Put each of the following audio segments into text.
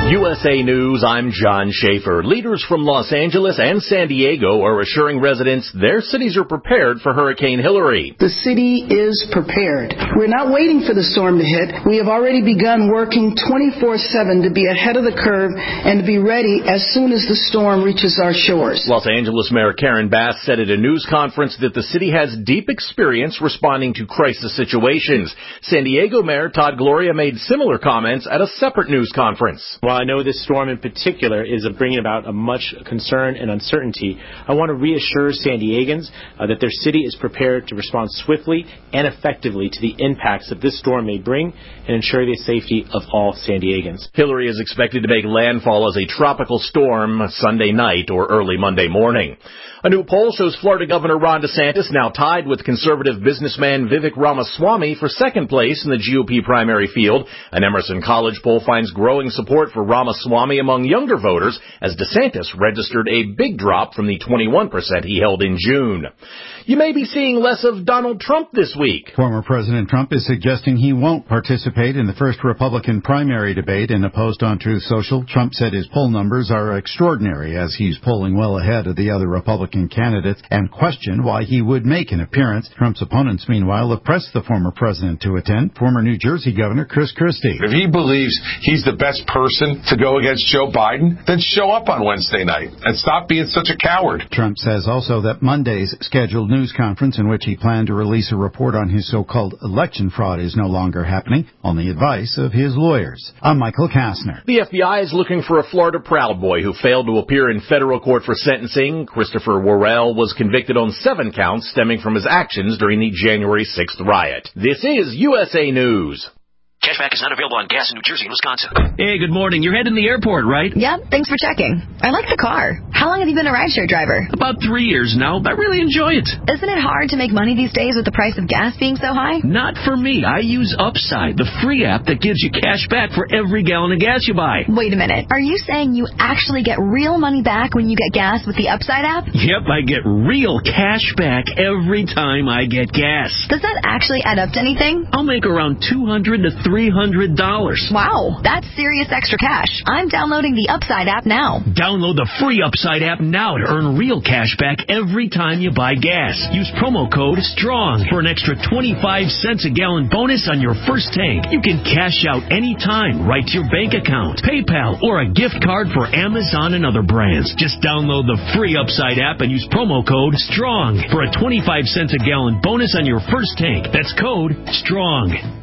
USA News, I'm John Schaefer. Leaders from Los Angeles and San Diego are assuring residents their cities are prepared for Hurricane Hilary. The city is prepared. We're not waiting for the storm to hit. We have already begun working 24/7 to be ahead of the curve and to be ready as soon as the storm reaches our shores. Los Angeles Mayor Karen Bass said at a news conference that the city has deep experience responding to crisis situations. San Diego Mayor Todd Gloria made similar comments at a separate news conference. While I know this storm in particular is bringing about a much concern and uncertainty, I want to reassure San Diegans that their city is prepared to respond swiftly and effectively to the impacts that this storm may bring and ensure the safety of all San Diegans. Hilary is expected to make landfall as a tropical storm Sunday night or early Monday morning. A new poll shows Florida Governor Ron DeSantis now tied with conservative businessman Vivek Ramaswamy for second place in the GOP primary field. An Emerson College poll finds growing support for Ramaswamy among younger voters as DeSantis registered a big drop from the 21% he held in June. You may be seeing less of Donald Trump this week. Former President Trump is suggesting he won't participate in the first Republican primary debate. In a post on Truth Social, Trump said his poll numbers are extraordinary as he's polling well ahead of the other Republican candidates and questioned why he would make an appearance. Trump's opponents, meanwhile, have pressed the former president to attend. Former New Jersey Governor Chris Christie. If he believes he's the best person to go against Joe Biden, then show up on Wednesday night and stop being such a coward. Trump says also that Monday's scheduled news conference in which he planned to release a report on his so-called election fraud is no longer happening on the advice of his lawyers. I'm Michael Kastner. The FBI is looking for a Florida Proud Boy who failed to appear in federal court for sentencing. Christopher Worrell was convicted on 7 counts stemming from his actions during the January 6th riot. This is USA News. Cashback is not available on gas in New Jersey and Wisconsin. Hey, good morning. You're heading to the airport, right? Yep, thanks for checking. I like the car. How long have you been a rideshare driver? About 3 years now. I really enjoy it. Isn't it hard to make money these days with the price of gas being so high? Not for me. I use Upside, the free app that gives you cash back for every gallon of gas you buy. Wait a minute. Are you saying you actually get real money back when you get gas with the Upside app? Yep, I get real cash back every time I get gas. Does that actually add up to anything? I'll make around $200 to $300. Wow, that's serious extra cash. I'm downloading the Upside app now. Download the free Upside app now to earn real cash back every time you buy gas. Use promo code STRONG for an extra 25 cents a gallon bonus on your first tank. You can cash out anytime right to your bank account, PayPal, or a gift card for Amazon and other brands. Just download the free Upside app and use promo code STRONG for a 25 cents a gallon bonus on your first tank. That's code STRONG.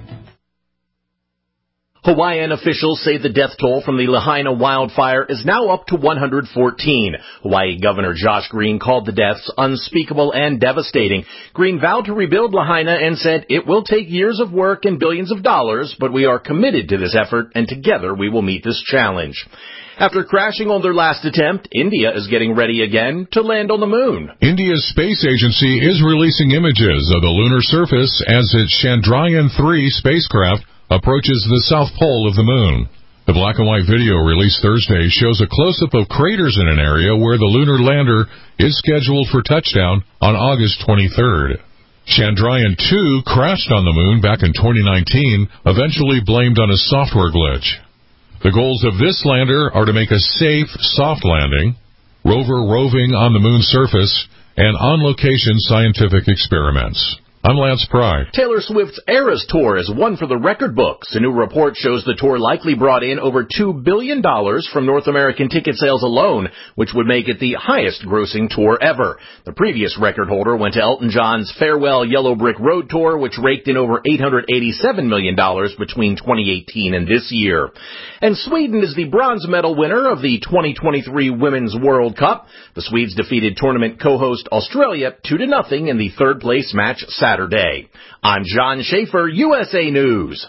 Hawaiian officials say the death toll from the Lahaina wildfire is now up to 114. Hawaii Governor Josh Green called the deaths unspeakable and devastating. Green vowed to rebuild Lahaina and said it will take years of work and billions of dollars, but we are committed to this effort and together we will meet this challenge. After crashing on their last attempt, India is getting ready again to land on the moon. India's space agency is releasing images of the lunar surface as its Chandrayaan-3 spacecraft approaches the south pole of the moon. The black and white video released Thursday shows a close-up of craters in an area where the lunar lander is scheduled for touchdown on August 23rd. Chandrayaan-2 crashed on the moon back in 2019, eventually blamed on a software glitch. The goals of this lander are to make a safe, soft landing, rover roving on the moon's surface, and on-location scientific experiments. I'm Lance Pry. Taylor Swift's Eras Tour is one for the record books. A new report shows the tour likely brought in over $2 billion from North American ticket sales alone, which would make it the highest-grossing tour ever. The previous record holder went to Elton John's Farewell Yellow Brick Road Tour, which raked in over $887 million between 2018 and this year. And Sweden is the bronze medal winner of the 2023 Women's World Cup. The Swedes defeated tournament co-host Australia 2-0 in the third-place match Saturday. I'm John Schaefer, USA News.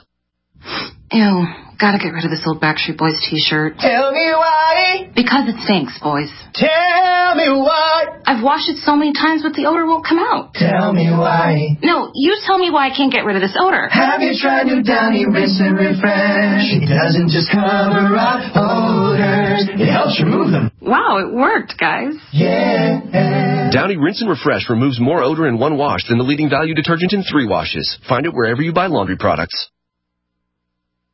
Ew, gotta get rid of this old Backstreet Boys t-shirt. Tell me why. Because it stinks, boys. Tell me why. I've washed it so many times, but the odor won't come out. Tell me why. No, you tell me why I can't get rid of this odor. Have you tried new Downy Rinse and Refresh? It doesn't just cover up odors, it helps remove them. Wow, it worked, guys. Yeah. Downy Rinse and Refresh removes more odor in one wash than the leading value detergent in 3 washes. Find it wherever you buy laundry products.